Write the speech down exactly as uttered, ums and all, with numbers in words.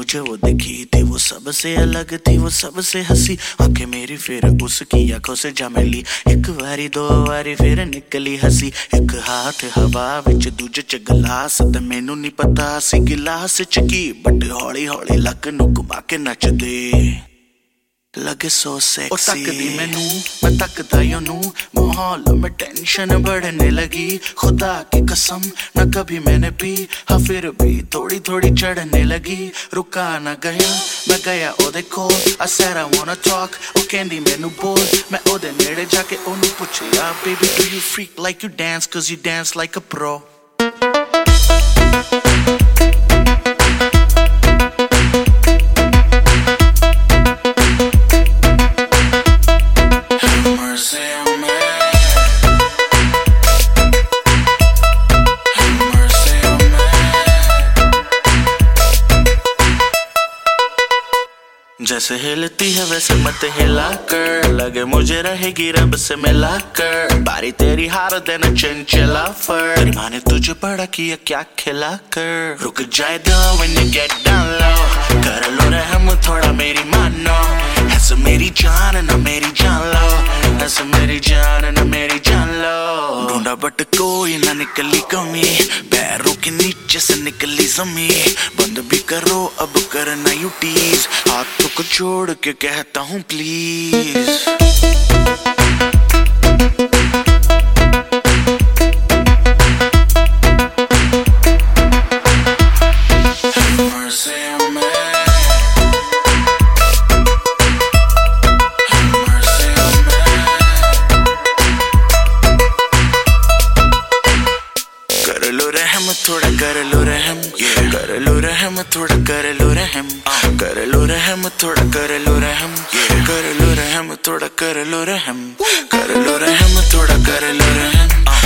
मुझे वो दिखी थी, वो सबसे अलग थी, वो सबसे हंसी। आंखें मेरी फिर उसकी आंखों से जा मिली, एक बारी दो बारी फिर निकली हंसी। एक हाथ हवा विच दूजे च गिलास, ते मैनू नहीं पता सी गिलास च की, बट हौली हौली लक नू घुमा के नचदे लगे सो सेक्सी। और तकदी मैनू मैं तकदा ओनू, माहौल में टेंशन बढ़ने लगी। खुदा की कसम न कभी मैंने पी, हाँ फिर भी थोड़ी थोड़ी चढ़ने लगी। रुका न गया मैं गया ओदे कोल, I said I wanna talk, ओ कहंदी मैनू बोल। मैं ओदे नेड़े जाके ओनू पुछया, baby do you freak like you dance, cause you dance like a pro। जैसे हिलती है वैसे मत हिला कर, लगे मुझे रहेगी रब से मिला कर। बारी तेरी हार देना चंचला फर, तेरी माँ ने तुझे बड़ा किया क्या खिला कर। रुक जाए दो when you get down low, कर लो रहम थोड़ा मेरी मानो। ऐसे मेरी जान ना मेरी जान लो, ऐसे मेरी जान ना मेरी जान लो। ढूंढा बट कोई ना निकली कमी, पैरों के नीचे से निकली जमी। बंद भी करो अब करना यू टीज, हाथों को छोड़ के कहता हूँ प्लीज। कर लो रहम थोड़ा कर लो रहम, कर लो रहम थोड़ा कर लो रहम, कर लो रहम थोड़ा कर लो रहम, कर लो रहम थोड़ा कर लो रहम, कर लो रहम थोड़ा कर लो रहम।